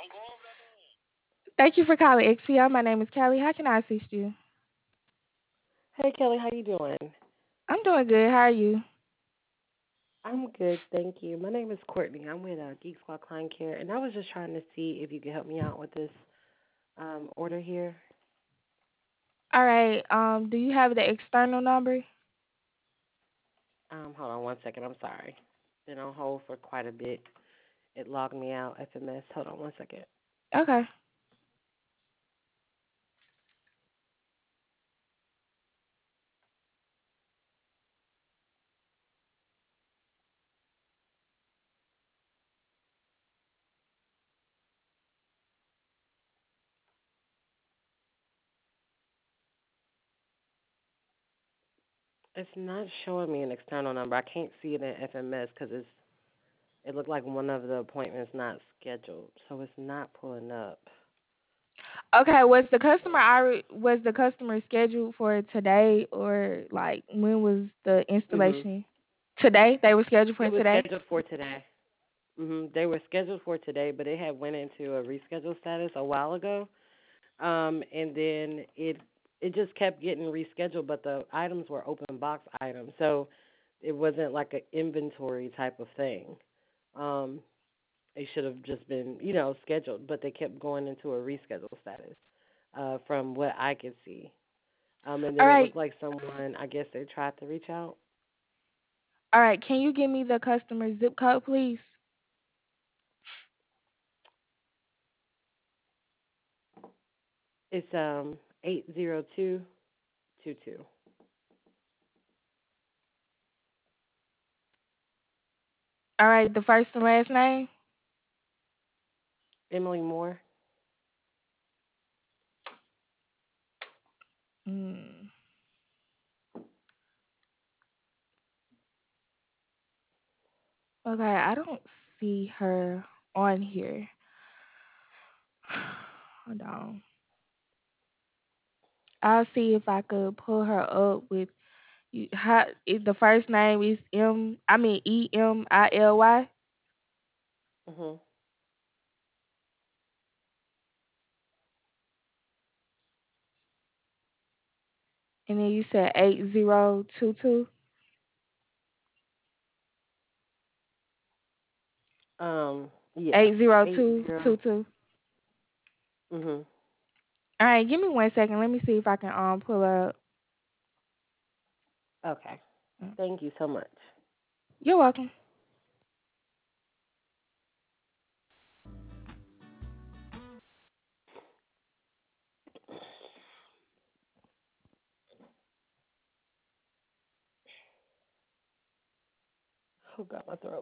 Thank you for calling XPO. My name is Kelly. How can I assist you? Hey Kelly, how you doing? I'm doing good. How are you? I'm good, thank you. My name is Courtney. I'm with Geek Squad Client Care, and I was just trying to see if you could help me out with this order here. All right. Do you have the external number? Hold on one second. I'm sorry. Been on hold for quite a bit. It logged me out. FMS. Hold on one second. Okay. It's not showing me an external number. I can't see it in FMS because it looked like one of the appointments not scheduled, so it's not pulling up. Okay. Was the customer scheduled for today or like when was the Mhm. installation? Today? They were scheduled for It was today? scheduled for today. They were scheduled for today, but it had went into a reschedule status a while ago. And then it just kept getting rescheduled, but the items were open box items, so it wasn't like an inventory type of thing. Um, it should have just been, scheduled, but they kept going into a reschedule status, from what I could see. And All then it right. looked like someone, I guess they tried to reach out. All right. Can you give me the customer zip code, please? It's 80222. All right. The first and last name? Emily Moore. Hmm. Okay. I don't see her on here. Hold on. I'll see if I could pull her up with you. The first name is Emily, Mhm. and then you said 8022. Yeah. Eight zero Eight two two zero. two. Mhm. All right, give me 1 second. Let me see if I can pull her up. Okay. Mm. Thank you so much. You're welcome. Oh, got my throat.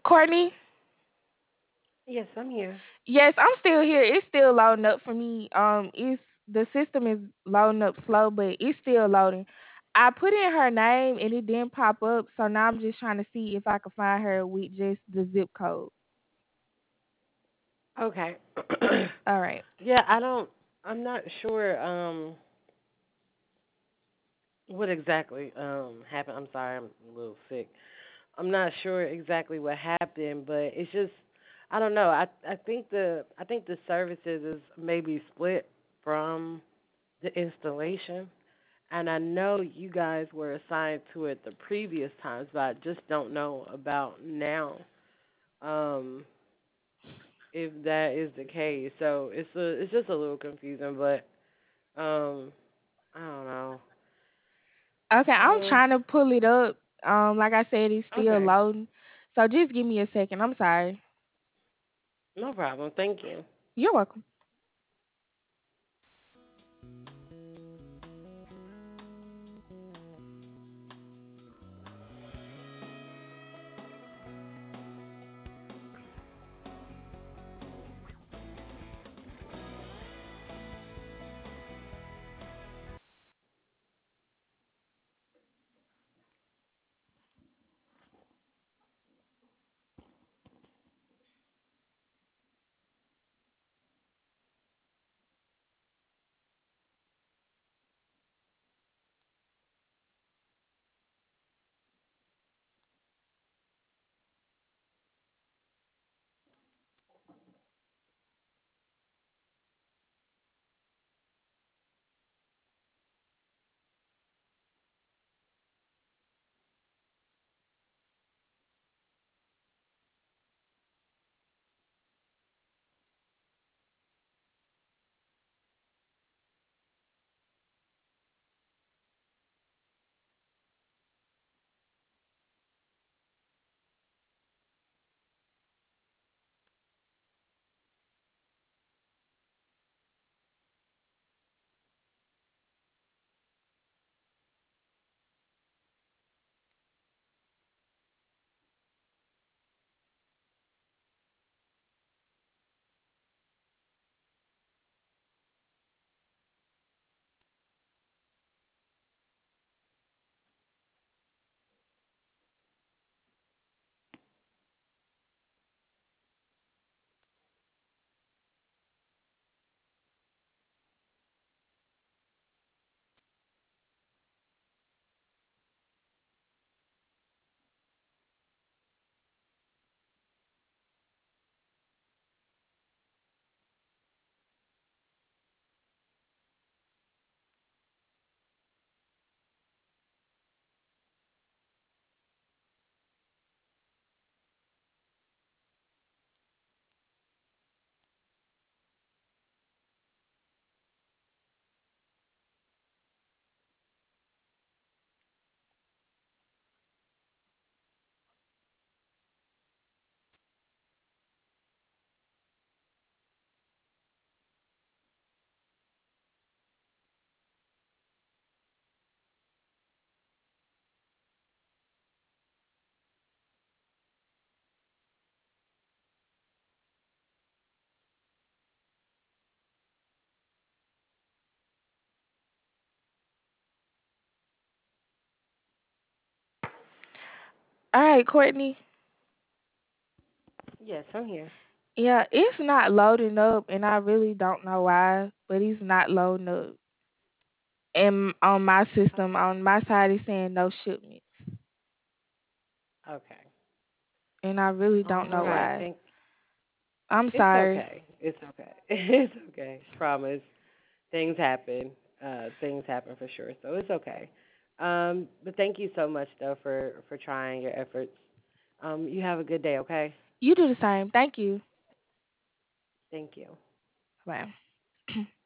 Courtney. Yes, I'm here. Yes, I'm still here. It's still loading up for me. It's the system is loading up slow, but it's still loading. I put in her name and it didn't pop up, so now I'm just trying to see if I can find her with just the zip code. Okay. All right. Yeah, I don't. I'm not sure. What exactly happened? I'm sorry, I'm a little sick. I'm not sure exactly what happened, but it's just I don't know. I think the services is maybe split from the installation, and I know you guys were assigned to it the previous times, but I just don't know about now. Um, if that is the case, so it's just a little confusing, but I don't know. Okay, I'm Uh, trying to pull it up. Like I said, it's still okay, loading. So just give me a second. I'm sorry. no problem. Thank you. You're welcome. All right, Courtney. Yes, I'm here. Yeah, it's not loading up, and I really don't know why, but it's not loading up. And on my system, on my side, it's saying no shipment, Okay. and I really All don't know right. why. Thank. I'm It's sorry. okay. It's okay. It's okay. Promise. Things happen. Things happen for sure. So it's okay. But thank you so much though for trying your efforts. You have a good day. Okay. You do the same. Thank you. Thank you. Bye.